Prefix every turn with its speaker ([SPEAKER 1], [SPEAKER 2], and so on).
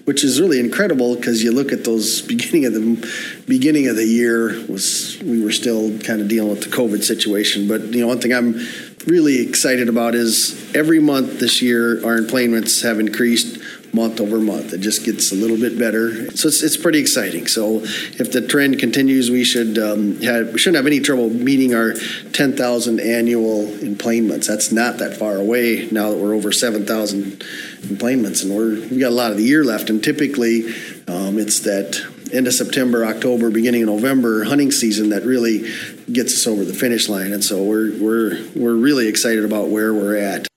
[SPEAKER 1] which is really incredible because you look at those beginning of the year we were still kind of dealing with the COVID situation. But one thing I'm really excited about is every month this year our employments have increased month over month. It just gets a little bit better, so it's pretty exciting. So if the trend continues, we shouldn't have any trouble meeting our 10,000 annual employments. That's not that far away now that we're over 7,000 employments, and we've got a lot of the year left. And typically, it's that end of September, October, beginning of November hunting season that really gets us over the finish line. And so we're really excited about where we're at.